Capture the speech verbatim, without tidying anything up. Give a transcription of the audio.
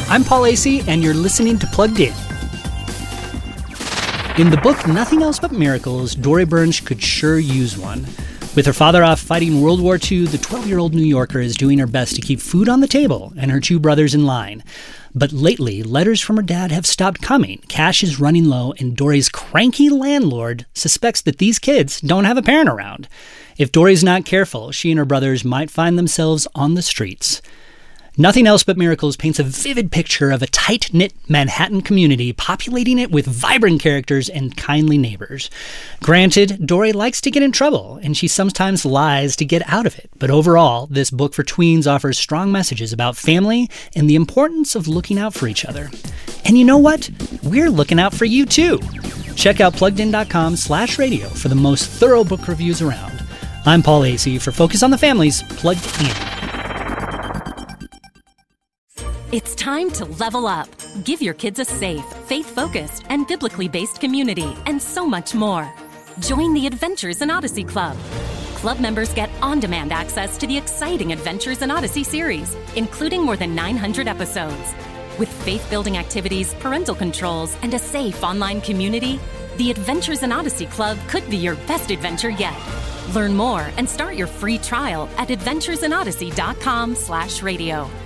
I'm Paul Asay, and you're listening to Plugged In. In the book Nothing Else But Miracles, Dori Burns could sure use one. With her father off fighting World War Two, the twelve-year-old New Yorker is doing her best to keep food on the table and her two brothers in line. But lately, letters from her dad have stopped coming, cash is running low, and Dori's cranky landlord suspects that these kids don't have a parent around. If Dori's not careful, she and her brothers might find themselves on the streets. Nothing Else But Miracles paints a vivid picture of a tight-knit Manhattan community, populating it with vibrant characters and kindly neighbors. Granted, Dori likes to get in trouble, and she sometimes lies to get out of it. But overall, this book for tweens offers strong messages about family and the importance of looking out for each other. And you know what? We're looking out for you, too. Check out pluggedin.com slash radio for the most thorough book reviews around. I'm Paul Asay for Focus on the Family's Plugged In. It's time to level up. Give your kids a safe, faith-focused, and biblically based community, and so much more. Join the Adventures in Odyssey Club. Club members get on-demand access to the exciting Adventures in Odyssey series, including more than nine hundred episodes. With faith-building activities, parental controls, and a safe online community, the Adventures in Odyssey Club could be your best adventure yet. Learn more and start your free trial at adventuresin odyssey dot com slash radio.